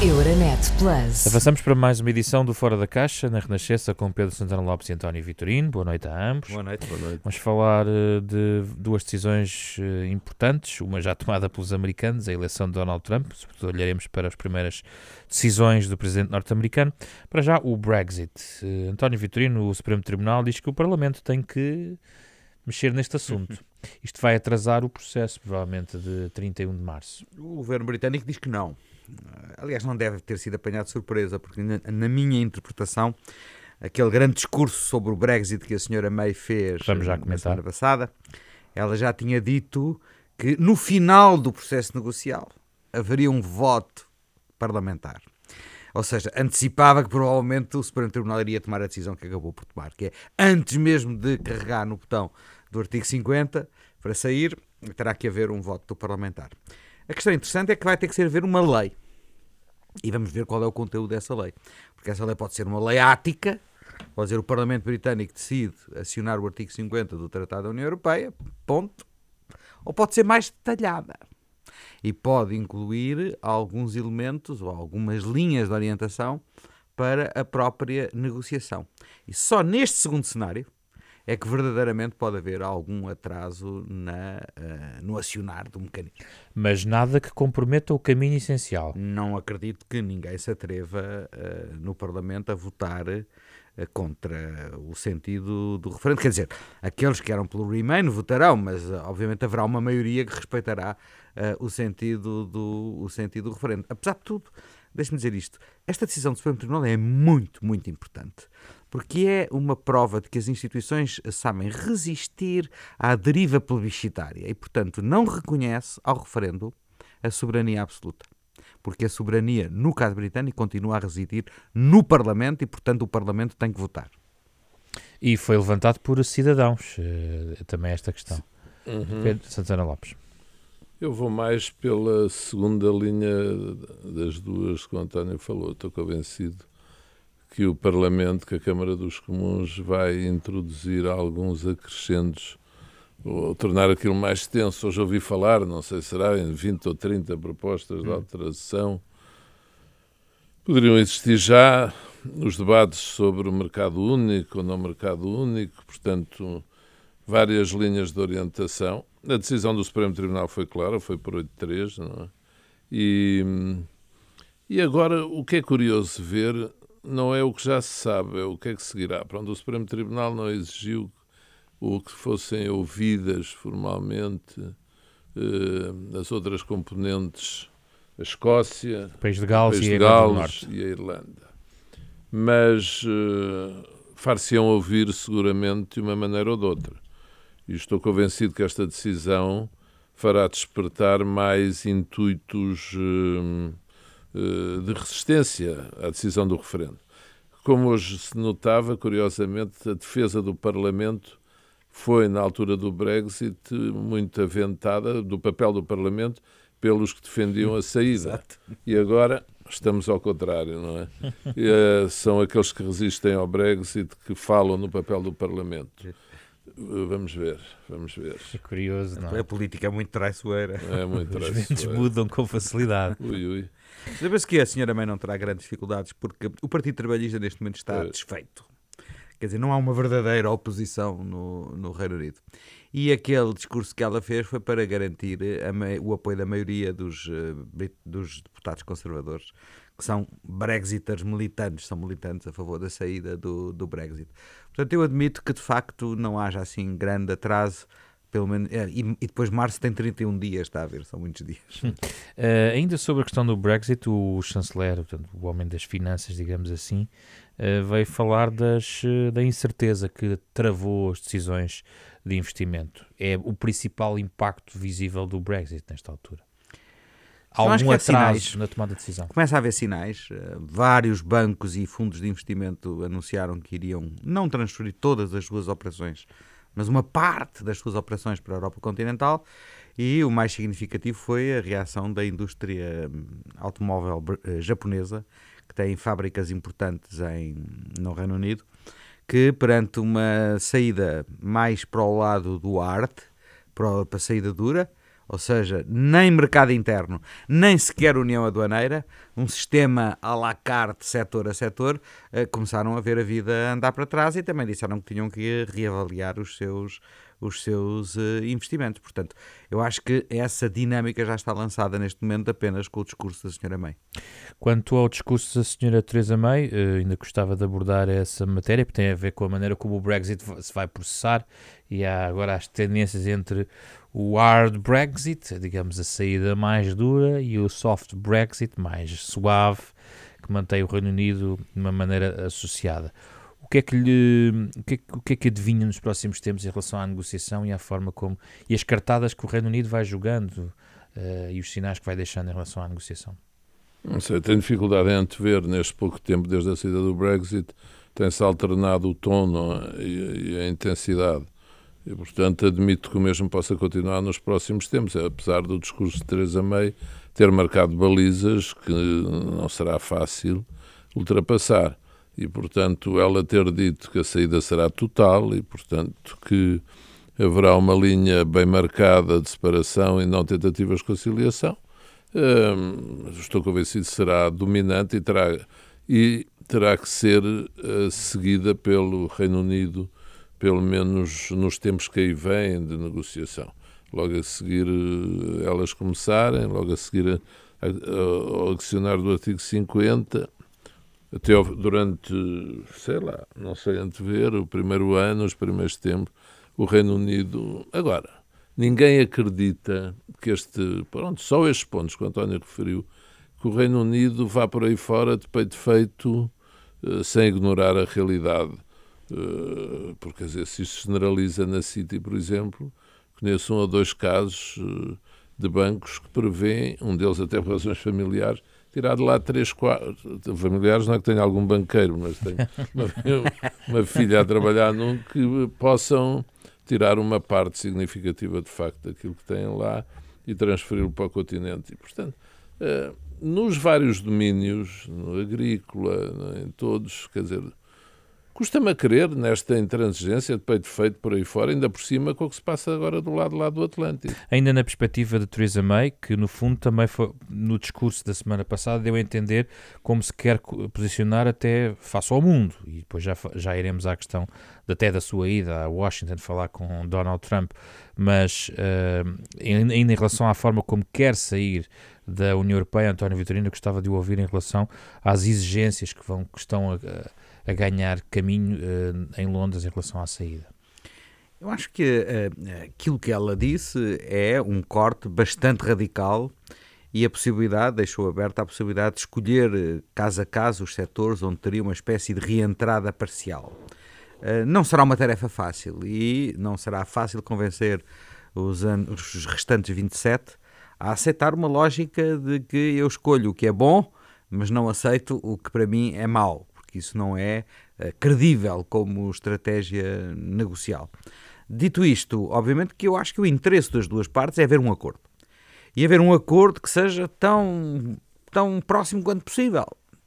Euronet Plus. Avançamos para mais uma edição do Fora da Caixa, na Renascença, com Pedro Santana Lopes e António Vitorino. Boa noite a ambos. Boa noite. Vamos falar de duas decisões importantes, uma já tomada pelos americanos, a eleição de Donald Trump, sobretudo olharemos para as primeiras decisões do presidente norte-americano. Para já, o Brexit. António Vitorino, o Supremo Tribunal, diz que o Parlamento tem que mexer neste assunto. Isto vai atrasar o processo, provavelmente, de 31 de março. O governo britânico diz que não. Aliás, não deve ter sido apanhado de surpresa, porque na minha interpretação, aquele grande discurso sobre o Brexit que a senhora May fez na semana passada, ela já tinha dito que no final do processo negocial haveria um voto parlamentar. Ou seja, antecipava que provavelmente o Supremo Tribunal iria tomar a decisão que acabou por tomar, que é antes mesmo de carregar no botão do artigo 50 para sair, terá que haver um voto do parlamentar. A questão interessante é que vai ter que haver uma lei. E vamos ver qual é o conteúdo dessa lei. Porque essa lei pode ser uma lei ática, pode dizer o Parlamento Britânico decide acionar o artigo 50 do Tratado da União Europeia, ponto. Ou pode ser mais detalhada. E pode incluir alguns elementos ou algumas linhas de orientação para a própria negociação. E só neste segundo cenário é que verdadeiramente pode haver algum atraso no acionar do mecanismo. Mas nada que comprometa o caminho essencial. Não acredito que ninguém se atreva no Parlamento a votar contra o sentido do referendo. Quer dizer, aqueles que eram pelo Remain votarão, mas obviamente haverá uma maioria que respeitará o sentido do referendo. Apesar de tudo, deixe-me dizer isto, esta decisão do Supremo Tribunal é muito, muito importante. Porque é uma prova de que as instituições sabem resistir à deriva plebiscitária e, portanto, não reconhece ao referendo a soberania absoluta. Porque a soberania, no caso britânico, continua a residir no Parlamento e, portanto, o Parlamento tem que votar. E foi levantado por cidadãos, também esta questão. Pedro Santana Lopes. Eu vou mais pela segunda linha das duas que o António falou. Estou convencido que o Parlamento, que a Câmara dos Comuns vai introduzir alguns acrescentos ou tornar aquilo mais tenso. Hoje ouvi falar, não sei se será em 20 ou 30 propostas de alteração. Poderiam existir já os debates sobre o mercado único ou não mercado único, portanto, várias linhas de orientação. A decisão do Supremo Tribunal foi clara, foi por 8-3, não é? E agora, o que é curioso ver não é o que já se sabe, é o que é que seguirá. Pronto, o Supremo Tribunal não exigiu que fossem ouvidas formalmente as outras componentes, a Escócia, o País de Gales e a Irlanda. Mas far-se-ão ouvir seguramente de uma maneira ou de outra. E estou convencido que esta decisão fará despertar mais intuitos de resistência à decisão do referendo. Como hoje se notava, curiosamente, a defesa do Parlamento foi, na altura do Brexit, muito aventada, do papel do Parlamento, pelos que defendiam a saída. Exato. E agora estamos ao contrário, não é? São aqueles que resistem ao Brexit que falam no papel do Parlamento. Vamos ver. É curioso, não é? A política é muito traiçoeira. É muito traiçoeira. Os ventos mudam com facilidade. Ui. Sabe-se que a senhora May não terá grandes dificuldades porque o Partido Trabalhista neste momento está desfeito. Quer dizer, não há uma verdadeira oposição no Reino Unido. E aquele discurso que ela fez foi para garantir o apoio da maioria dos deputados conservadores, que são brexiters militantes, são militantes a favor da saída do Brexit. Portanto, eu admito que de facto não haja assim grande atraso. Pelo menos, e depois março tem 31 dias, está a ver, são muitos dias. Ainda sobre a questão do Brexit, o chanceler, portanto, o homem das finanças, digamos assim, veio falar da incerteza que travou as decisões de investimento. É o principal impacto visível do Brexit nesta altura. Há algum atraso na tomada de decisão? Começa a haver sinais. Vários bancos e fundos de investimento anunciaram que iriam não transferir todas as suas operações, mas uma parte das suas operações para a Europa continental, e o mais significativo foi a reação da indústria automóvel japonesa, que tem fábricas importantes no Reino Unido, que perante uma saída mais para o lado do arte, para a saída dura, ou seja, nem mercado interno, nem sequer união aduaneira, um sistema à la carte, setor a setor, começaram a ver a vida andar para trás e também disseram que tinham que reavaliar os seus investimentos. Portanto, eu acho que essa dinâmica já está lançada neste momento apenas com o discurso da Sra. May. Quanto ao discurso da Sra. Theresa May, ainda gostava de abordar essa matéria, porque tem a ver com a maneira como o Brexit se vai processar, e há agora as tendências entre o hard Brexit, digamos a saída mais dura, e o soft Brexit, mais suave, que mantém o Reino Unido de uma maneira associada. O que é que adivinha nos próximos tempos em relação à negociação e à forma como, e as cartadas que o Reino Unido vai jogando e os sinais que vai deixando em relação à negociação? Não sei, tenho dificuldade em antever neste pouco tempo desde a saída do Brexit, tem-se alternado o tom e a intensidade. E, portanto, admito que o mesmo possa continuar nos próximos tempos, apesar do discurso de Theresa May ter marcado balizas que não será fácil ultrapassar. E, portanto, ela ter dito que a saída será total e, portanto, que haverá uma linha bem marcada de separação e não tentativas de conciliação, estou convencido que será dominante e terá que ser seguida pelo Reino Unido, pelo menos nos tempos que aí vêm de negociação. Logo a seguir elas começarem, logo a seguir ao adicionar do artigo 50, até durante, sei lá, não sei antever, o primeiro ano, os primeiros tempos, o Reino Unido... Agora, ninguém acredita que só estes pontos que o António referiu, que o Reino Unido vá por aí fora de peito feito, sem ignorar a realidade. Porque, quer dizer, se isto se generaliza na City, por exemplo, conheço 1 ou 2 casos de bancos que prevêem, um deles até por razões familiares, tirar de lá 3/4, familiares não é que tenha algum banqueiro, mas tem uma filha a trabalhar num, que possam tirar uma parte significativa de facto daquilo que têm lá e transferi-lo para o continente. E, portanto, nos vários domínios, no agrícola, em todos, quer dizer, custa-me a crer nesta intransigência de peito feito por aí fora, ainda por cima com o que se passa agora do lado lá do Atlântico. Ainda na perspectiva de Theresa May, que no fundo também foi, no discurso da semana passada, deu a entender como se quer posicionar até face ao mundo, e depois já iremos à questão até da sua ida a Washington falar com Donald Trump, mas ainda em relação à forma como quer sair da União Europeia, António Vitorino, gostava de o ouvir em relação às exigências que estão a ganhar caminho em Londres em relação à saída. Eu acho que aquilo que ela disse é um corte bastante radical e deixou aberta a possibilidade de escolher caso a caso os setores onde teria uma espécie de reentrada parcial. Não será uma tarefa fácil e não será fácil convencer os restantes 27 a aceitar uma lógica de que eu escolho o que é bom, mas não aceito o que para mim é mau. Isso não é credível como estratégia negocial. Dito isto, obviamente que eu acho que o interesse das duas partes é haver um acordo. E haver um acordo que seja tão próximo quanto possível.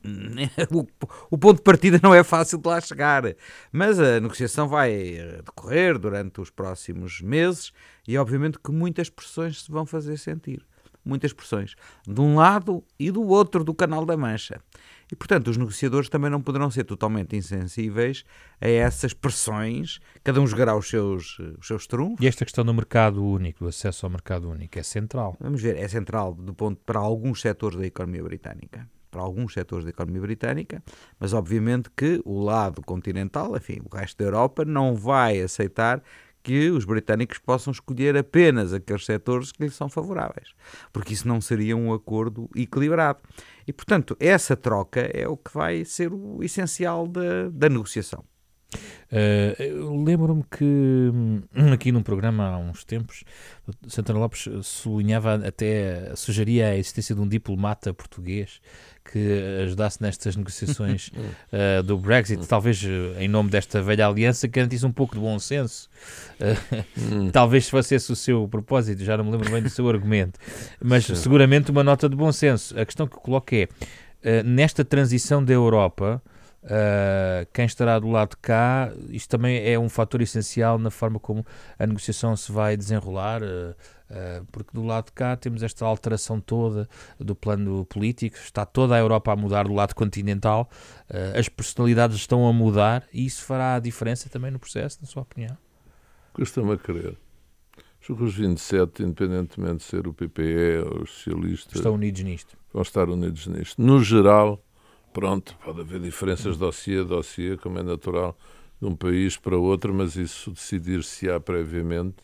O ponto de partida não é fácil de lá chegar, mas a negociação vai decorrer durante os próximos meses e obviamente que muitas pressões se vão fazer sentir. Muitas pressões, de um lado e do outro do Canal da Mancha. E, portanto, os negociadores também não poderão ser totalmente insensíveis a essas pressões, cada um jogará os seus trunfos. E esta questão do mercado único, do acesso ao mercado único, é central? Vamos ver, é central para alguns setores da economia britânica. Mas obviamente que o lado continental, enfim, o resto da Europa, não vai aceitar que os britânicos possam escolher apenas aqueles setores que lhes são favoráveis, porque isso não seria um acordo equilibrado. E, portanto, essa troca é o que vai ser o essencial da negociação. Eu lembro-me que aqui num programa há uns tempos Santana Lopes sugeria a existência de um diplomata português que ajudasse nestas negociações do Brexit, talvez em nome desta velha aliança, que garantisse um pouco de bom senso. Talvez fosse esse o seu propósito, já não me lembro bem do seu argumento, mas seguramente uma nota de bom senso. A questão que eu coloco é, nesta transição da Europa, quem estará do lado de cá, isto também é um fator essencial na forma como a negociação se vai desenrolar, porque do lado de cá temos esta alteração toda do plano político, está toda a Europa a mudar do lado continental, as personalidades estão a mudar e isso fará a diferença também no processo, na sua opinião? Custa-me a crer. Acho que os 27, independentemente de ser o PPE ou os socialistas, estão unidos nisto. Vão estar unidos nisto. No geral, pronto, pode haver diferenças de dossiê a dossiê, como é natural, de um país para outro, mas isso decidir-se-á previamente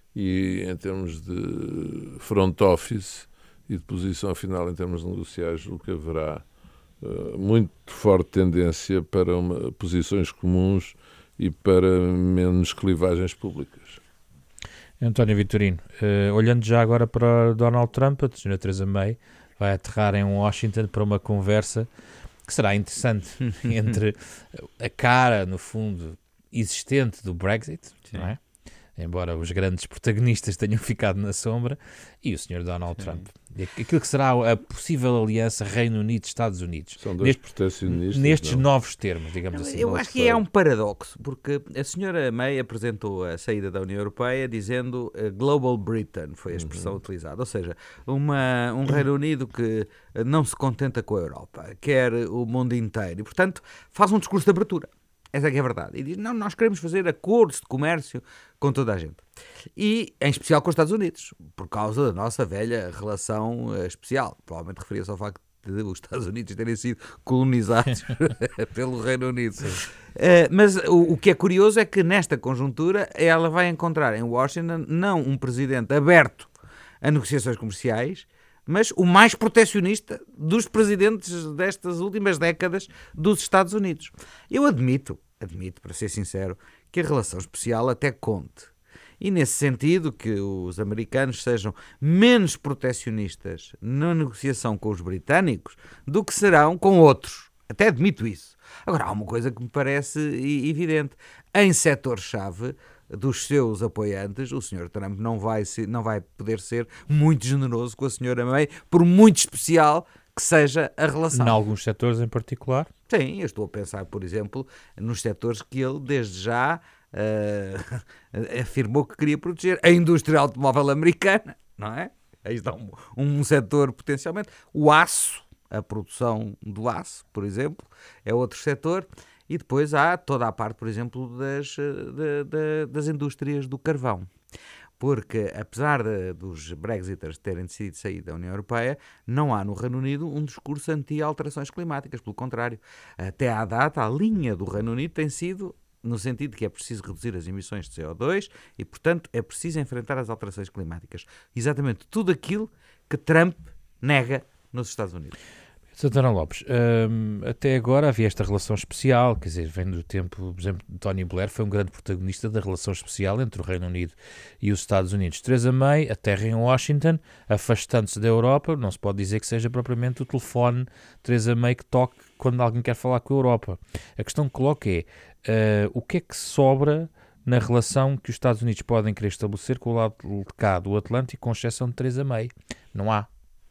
e em termos de front office e de posição final em termos negociais, o que haverá muito forte tendência para posições comuns e para menos clivagens públicas. António Vitorino, olhando já agora para Donald Trump, a senhora Theresa May vai aterrar em Washington para uma conversa que será interessante entre a cara, no fundo, existente do Brexit, não é? Embora os grandes protagonistas tenham ficado na sombra, e o Sr. Donald Trump. Aquilo que será a possível aliança Reino Unido-Estados Unidos. São dois protecionistas. Nestes novos termos, digamos assim. Eu acho que é um paradoxo, porque a senhora May apresentou a saída da União Europeia dizendo Global Britain, foi a expressão utilizada. Ou seja, um Reino Unido que não se contenta com a Europa, quer o mundo inteiro. E, portanto, faz um discurso de abertura. Essa é que é a verdade. E diz, não, nós queremos fazer acordos de comércio com toda a gente. E, em especial, com os Estados Unidos, por causa da nossa velha relação especial. Provavelmente referia-se ao facto de os Estados Unidos terem sido colonizados pelo Reino Unido. Mas o que é curioso é que, nesta conjuntura, ela vai encontrar em Washington não um presidente aberto a negociações comerciais, mas o mais protecionista dos presidentes destas últimas décadas dos Estados Unidos. Eu admito, para ser sincero, que a relação especial até conte. E nesse sentido que os americanos sejam menos protecionistas na negociação com os britânicos do que serão com outros. Até admito isso. Agora, há uma coisa que me parece evidente. Em setor-chave dos seus apoiantes, o Sr. Trump não vai poder ser muito generoso com a Sra. May, por muito especial que seja a relação. Em alguns setores em particular? Sim, eu estou a pensar, por exemplo, nos setores que ele, desde já, afirmou que queria proteger. A indústria automóvel americana, não é? Aí está um setor potencialmente. O aço, a produção do aço, por exemplo, é outro setor. E depois há toda a parte, por exemplo, das indústrias do carvão. Porque, apesar dos Brexiters terem decidido sair da União Europeia, não há no Reino Unido um discurso anti-alterações climáticas. Pelo contrário, até à data, a linha do Reino Unido tem sido no sentido de que é preciso reduzir as emissões de CO2 e, portanto, é preciso enfrentar as alterações climáticas. Exatamente tudo aquilo que Trump nega nos Estados Unidos. Santana Lopes, até agora havia esta relação especial, quer dizer, vem do tempo, por exemplo, de Tony Blair, foi um grande protagonista da relação especial entre o Reino Unido e os Estados Unidos. Theresa May aterra em Washington, afastando-se da Europa, não se pode dizer que seja propriamente o telefone Theresa May que toque quando alguém quer falar com a Europa. A questão que coloco é, o que é que sobra na relação que os Estados Unidos podem querer estabelecer com o lado de cá do Atlântico, com exceção de Theresa May? Não há?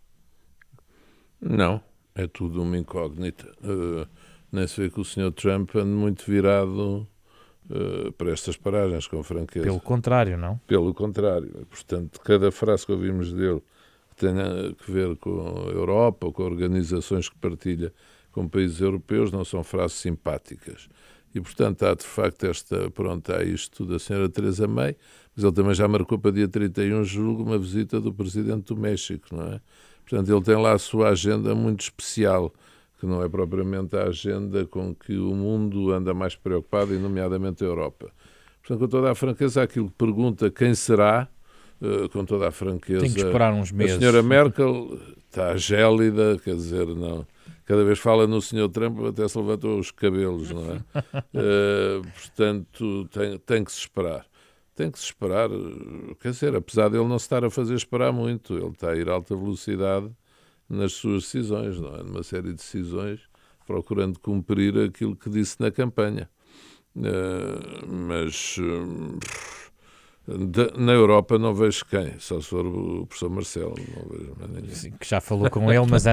Não. É tudo uma incógnita. Nem se vê que o Sr. Trump ande muito virado para estas paragens, com franqueza. Pelo contrário, não? Pelo contrário. Portanto, cada frase que ouvimos dele que tenha que ver com a Europa ou com organizações que partilha com países europeus não são frases simpáticas. E, portanto, há de facto há isto da Sra. Theresa May, mas ele também já marcou para dia 31, julgo, uma visita do Presidente do México, não é? Portanto, ele tem lá a sua agenda muito especial, que não é propriamente a agenda com que o mundo anda mais preocupado, e nomeadamente a Europa. Portanto, com toda a franqueza, aquilo que pergunta quem será, com toda a franqueza... Tem que esperar uns meses. A senhora Merkel está gélida, quer dizer, não... Cada vez fala no Sr. Trump, até se levantou os cabelos, não é? Portanto, tem que se esperar. Tem que se esperar, quer dizer, apesar de ele não se estar a fazer esperar muito, ele está a ir a alta velocidade nas suas decisões, não é? Numa série de decisões, procurando cumprir aquilo que disse na campanha. Mas Na Europa não vejo quem, só se for o professor Marcelo, não vejo mais ninguém. Sim, que já falou com ele, mas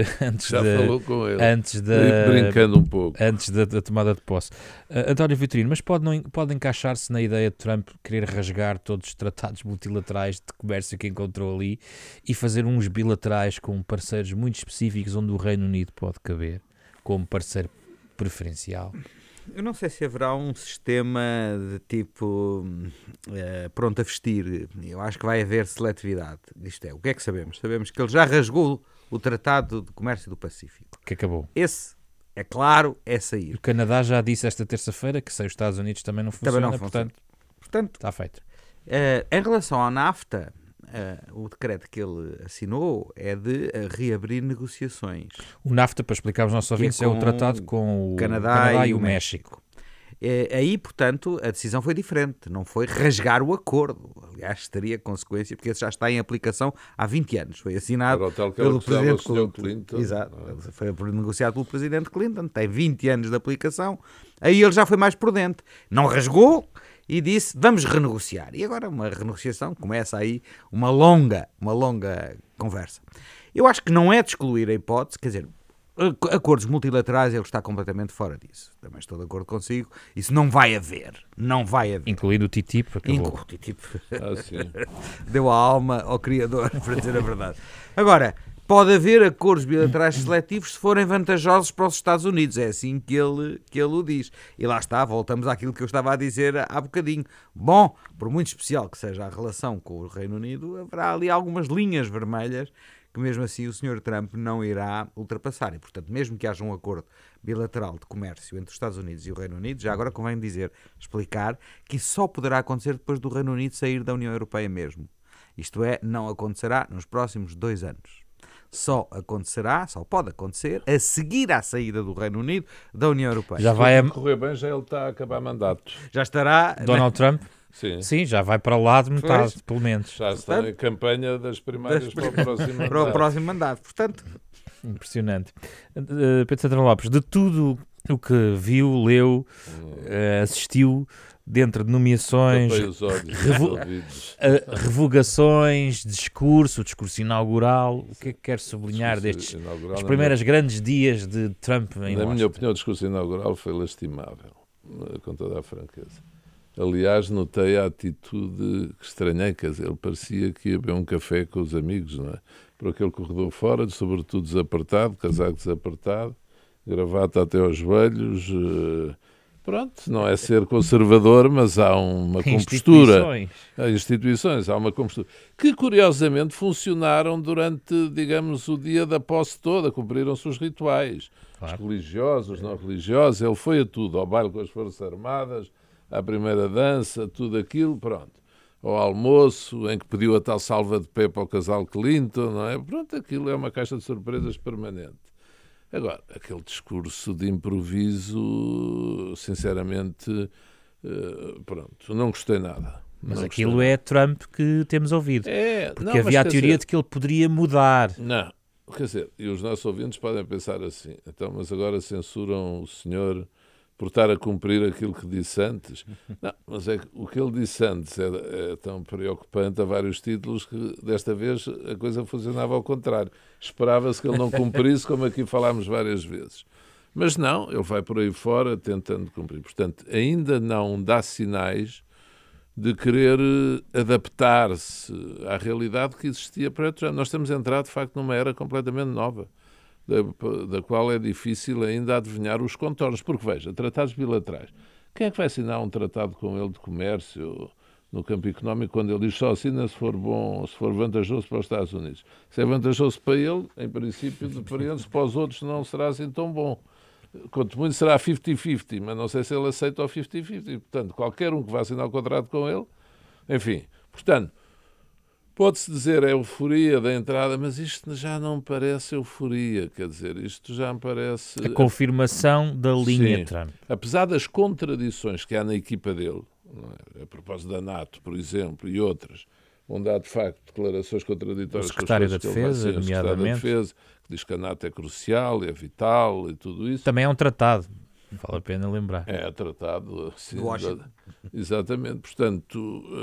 falou com ele, brincando um pouco. Antes da tomada de posse. António Vitorino, mas pode encaixar-se na ideia de Trump querer rasgar todos os tratados multilaterais de comércio que encontrou ali e fazer uns bilaterais com parceiros muito específicos onde o Reino Unido pode caber como parceiro preferencial? Eu não sei se haverá um sistema de tipo pronto a vestir. Eu acho que vai haver seletividade. Isto é, o que é que sabemos? Sabemos que ele já rasgou o Tratado de Comércio do Pacífico. Que acabou. Esse, é claro, é sair. O Canadá já disse esta terça-feira que sem os Estados Unidos também não funciona, portanto está feito. Em relação ao NAFTA, o decreto que ele assinou é de reabrir negociações. O NAFTA, para explicar aos nossos ouvintes, é o tratado com o Canadá e o México. Aí, portanto, a decisão foi diferente. Não foi rasgar o acordo. Aliás, teria consequência, porque esse já está em aplicação há 20 anos. Foi assinado pelo Presidente Clinton. Exato. Foi negociado pelo Presidente Clinton. Tem 20 anos de aplicação. Aí ele já foi mais prudente. Não rasgou e disse, vamos renegociar. E agora uma renegociação, começa aí uma longa conversa. Eu acho que não é de excluir a hipótese, quer dizer, acordos multilaterais ele está completamente fora disso. Também estou de acordo consigo. Isso não vai haver. Não vai haver. Incluído o TTIP. O TTIP deu a alma ao criador, para dizer a verdade. Agora, pode haver acordos bilaterais seletivos se forem vantajosos para os Estados Unidos. É assim que ele o diz. E lá está, voltamos àquilo que eu estava a dizer há bocadinho. Bom, por muito especial que seja a relação com o Reino Unido, haverá ali algumas linhas vermelhas que mesmo assim o Sr. Trump não irá ultrapassar. E, portanto, mesmo que haja um acordo bilateral de comércio entre os Estados Unidos e o Reino Unido, já agora convém explicar que isso só poderá acontecer depois do Reino Unido sair da União Europeia mesmo. Isto é, não acontecerá nos próximos 2 anos. Só pode acontecer a seguir à saída do Reino Unido da União Europeia. Já vai correr bem, já ele está a acabar mandato. Já estará... Donald Trump? Sim, já vai para lá de metade, pelo menos. Já está em campanha das primárias para o próximo mandato. Para o próximo mandato, portanto... Impressionante. Pedro Santana Lopes, de tudo o que viu, leu, assistiu, dentro de nomeações, revogações, discurso inaugural, o que é que quer sublinhar destes os primeiros grandes dias de Trump em Washington? Na minha opinião, o discurso inaugural foi lastimável, com toda a franqueza. Aliás, notei a atitude que estranhei, quer dizer, ele parecia que ia beber um café com os amigos, não é? Por aquele corredor fora, sobretudo desapertado, casaco desapertado, gravata até aos joelhos. Pronto, não é ser conservador, mas há uma compostura. Instituições, há uma compostura. Que, curiosamente, funcionaram durante, digamos, o dia da posse toda, cumpriram-se os rituais. Claro. Os religiosos, os não religiosos, ele foi a tudo, ao baile com as Forças Armadas, à primeira dança, tudo aquilo, pronto. Ao almoço, em que pediu a tal salva de pé para o casal Clinton, não é? Pronto, aquilo é uma caixa de surpresas permanente. Agora, aquele discurso de improviso, sinceramente, pronto, não gostei nada. Mas aquilo é Trump que temos ouvido. Porque havia a teoria de que ele poderia mudar. Não, quer dizer, e os nossos ouvintes podem pensar assim, então, mas agora censuram o senhor por estar a cumprir aquilo que disse antes. Não, mas é que o que ele disse antes é tão preocupante a vários títulos que desta vez a coisa funcionava ao contrário. Esperava-se que ele não cumprisse, como aqui falámos várias vezes. Mas não, ele vai por aí fora tentando cumprir. Portanto, ainda não dá sinais de querer adaptar-se à realidade que existia para Trump. Nós estamos a entrar, de facto, numa era completamente nova, da qual é difícil ainda adivinhar os contornos. Porque, veja, tratados bilaterais. Quem é que vai assinar um tratado com ele de comércio no campo económico quando ele diz só assina se for bom, se for vantajoso para os Estados Unidos? Se é vantajoso para ele, em princípio, dependendo, para os outros não será assim tão bom. Quanto muito será 50-50, mas não sei se ele aceita o 50-50. Portanto, qualquer um que vá assinar o contrato com ele, enfim, portanto, pode-se dizer a euforia da entrada, mas isto já não me parece euforia, quer dizer, isto já me parece... A confirmação da linha Sim. Trump. Apesar das contradições que há na equipa dele, não é? A propósito da NATO, por exemplo, e outras, onde há, de facto, declarações contraditórias... O secretário da Defesa, nomeadamente. Que diz que a NATO é crucial, é vital e tudo isso. Também é um tratado. Vale a pena lembrar. É tratado assim, Washington. Exatamente. Portanto,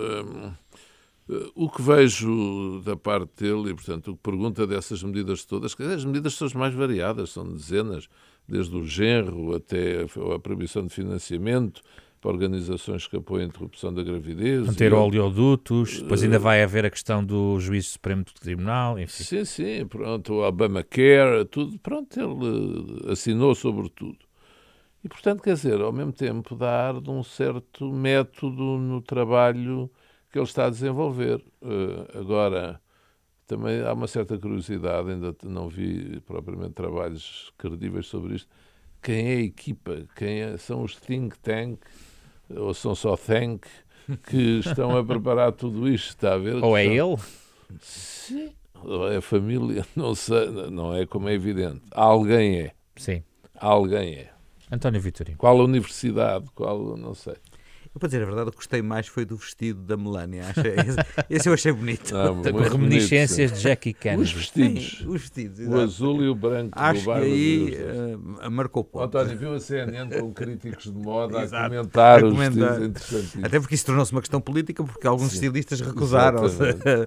o que vejo da parte dele, e portanto o que pergunta dessas medidas todas, as medidas são as mais variadas, são dezenas, desde o genro até a proibição de financiamento para organizações que apoiam a interrupção da gravidez. Manter oleodutos, depois ainda vai haver a questão do juízo supremo do tribunal, enfim. Sim, pronto, o Obamacare, tudo, pronto, ele assinou sobre tudo. E, portanto, quer dizer, ao mesmo tempo dar de um certo método no trabalho que ele está a desenvolver. Agora, também há uma certa curiosidade, ainda não vi propriamente trabalhos credíveis sobre isto. Quem é a equipa? São os think tank, ou são só think, que estão a preparar tudo isto, está a ver? Ou é ele? Sim. Ou é a família, não sei, não é como é evidente. Alguém é. Sim. Alguém é. António Vitorino. Qual a universidade? Qual, não sei. Eu, para dizer a verdade, o que gostei mais foi do vestido da Melania. Esse eu achei bonito. Com reminiscências de Jackie Kennedy. Os vestidos. Sim, os vestidos, o azul e o branco. Acho do que aí marcou ponto. António, viu a CNN com críticos de moda a comentar os vestidos interessantes. Até porque isso tornou-se uma questão política, porque alguns estilistas recusaram-se.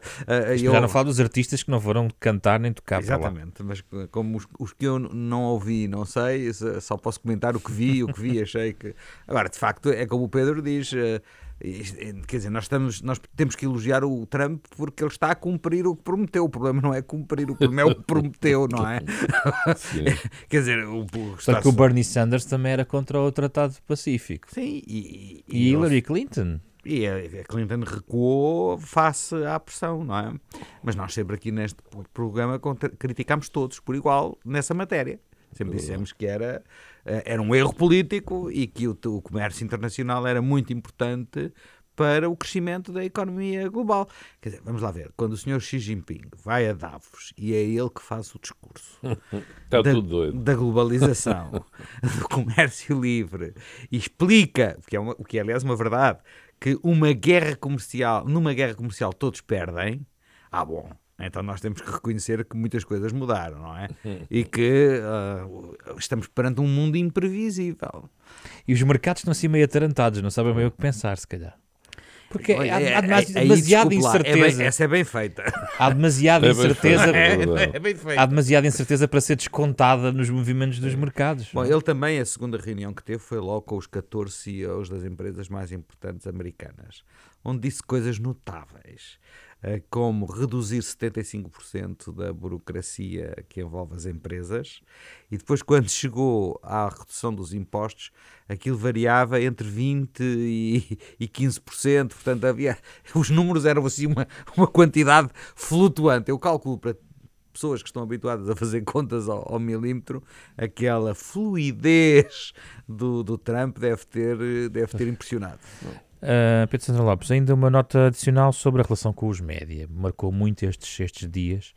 Já não falo dos artistas que não foram cantar nem tocar. Exatamente, mas como os que eu não ouvi, não sei, só posso comentar o que vi, achei que... Agora, de facto, é como o Pedro diz, quer dizer, nós temos que elogiar o Trump porque ele está a cumprir o que prometeu. O problema não é cumprir, o problema é o que prometeu, não é? Quer dizer, só que o Bernie Sanders também era contra o Tratado Pacífico. Sim, e Hillary Clinton. E a Clinton recuou face à pressão, não é? Mas nós sempre aqui neste programa criticámos todos por igual nessa matéria. Sempre dissemos que era um erro político e que o comércio internacional era muito importante para o crescimento da economia global. Quer dizer, vamos lá ver, quando o Sr. Xi Jinping vai a Davos e é ele que faz o discurso tudo doido. Da globalização, do comércio livre, e explica, o que é aliás uma verdade, que numa guerra comercial todos perdem, bom, então nós temos que reconhecer que muitas coisas mudaram, não é? E que estamos perante um mundo imprevisível. E os mercados estão assim meio atarantados, não sabem bem o que pensar, se calhar. Porque há demasiada incerteza. Essa é bem feita. Há demasiada incerteza. É bem feita. Há demasiada incerteza para ser descontada nos movimentos dos mercados. Bom, ele também, a segunda reunião que teve foi logo com os 14 CEOs das empresas mais importantes americanas, onde disse coisas notáveis, como reduzir 75% da burocracia que envolve as empresas, e depois, quando chegou à redução dos impostos, aquilo variava entre 20% e 15%, portanto os números eram assim uma quantidade flutuante. Eu calculo, para pessoas que estão habituadas a fazer contas ao milímetro, aquela fluidez do Trump deve ter impressionado. Pedro Sandra Lopes, ainda uma nota adicional sobre a relação com os média. Marcou muito estes dias.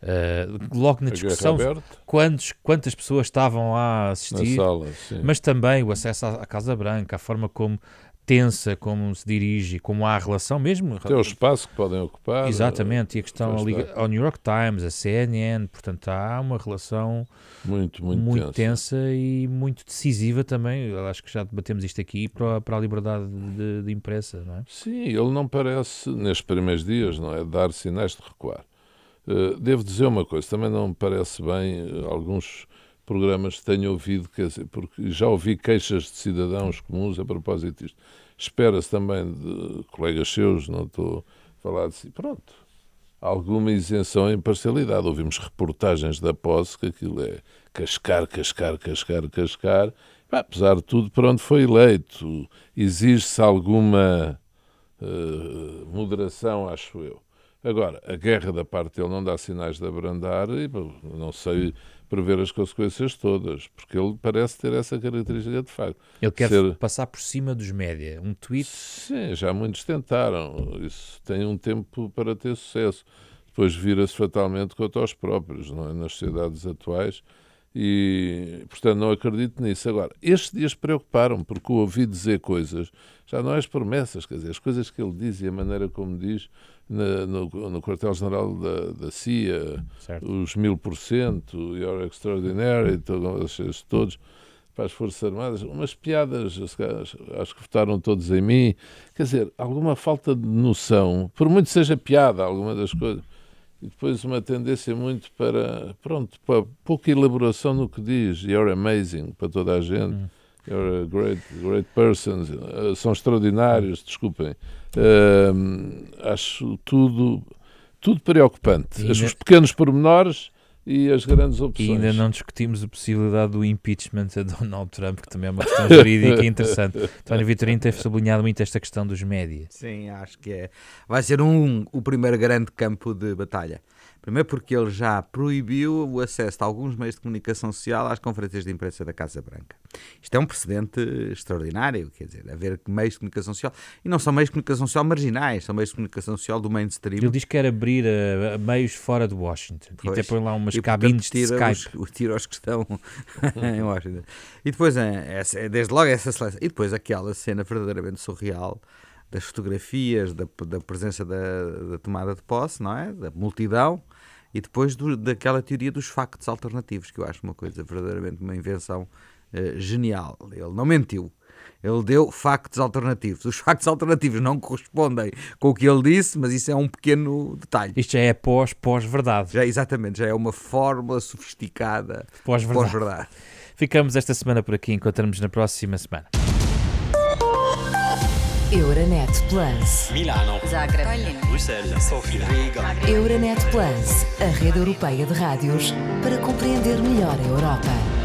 Logo na discussão, quantas pessoas estavam lá a assistir, na sala, mas também o acesso à Casa Branca, a forma como tensa, como se dirige, como há a relação mesmo. Até o espaço que podem ocupar. Exatamente, e a questão ali ao New York Times, a CNN, portanto há uma relação muito tensa e muito decisiva também. Eu acho que já debatemos isto aqui para a liberdade de imprensa, não é? Sim, ele não parece, nestes primeiros dias, não é, dar sinais de recuar. Devo dizer uma coisa, também não me parece bem alguns programas que tenho ouvido, quer dizer, porque já ouvi queixas de cidadãos comuns a propósito disto. Espera-se também de colegas seus, não estou a falar de si, pronto, alguma isenção e imparcialidade. Ouvimos reportagens da posse que aquilo é cascar. Apesar de tudo, por onde foi eleito, exige-se alguma moderação, acho eu. Agora, a guerra da parte dele não dá sinais de abrandar e não sei prever as consequências todas, porque ele parece ter essa característica de facto. Ele quer passar por cima dos média. Um tweet... Sim, já muitos tentaram. Isso tem um tempo para ter sucesso. Depois vira-se fatalmente contra os próprios, não é? Nas sociedades atuais. E, portanto, não acredito nisso. Agora, estes dias preocuparam-me, porque o ouvi dizer coisas, já não é as promessas, quer dizer, as coisas que ele diz e a maneira como diz no quartel-general da CIA, certo. Os 1000%, You're Extraordinary, todos. para as Forças Armadas, umas piadas, acho que votaram todos em mim, quer dizer, alguma falta de noção, por muito seja piada, alguma das coisas, e depois uma tendência muito para pouca elaboração no que diz, you're amazing, para toda a gente, you're a great person, são extraordinários, desculpem, acho tudo preocupante, os pequenos pormenores e as grandes opções. E ainda não discutimos a possibilidade do impeachment a Donald Trump, que também é uma questão jurídica interessante. António Vitorino tem sublinhado muito esta questão dos médias. Sim, acho que vai ser o primeiro grande campo de batalha. Primeiro porque ele já proibiu o acesso de alguns meios de comunicação social às conferências de imprensa da Casa Branca. Isto é um precedente extraordinário, quer dizer, haver meios de comunicação social, e não são meios de comunicação social marginais, são meios de comunicação social do mainstream. Ele diz que quer abrir a meios fora de Washington, e até põe lá umas cabines de Skype. Tira os que estão em Washington. E depois, desde logo essa seleção, e depois aquela cena verdadeiramente surreal das fotografias, da presença da tomada de posse, não é? Da multidão, e depois daquela teoria dos factos alternativos, que eu acho uma coisa verdadeiramente uma invenção genial. Ele não mentiu, ele deu factos alternativos. Os factos alternativos não correspondem com o que ele disse, mas isso é um pequeno detalhe. Isto já é pós-verdade. Exatamente, já é uma fórmula sofisticada pós-verdade. Ficamos esta semana por aqui, encontramos na próxima semana. Euronet Plus. Milano. Zagreb. Bruxelas. Sofia. Riga. Euronet Plus, a rede europeia de rádios para compreender melhor a Europa.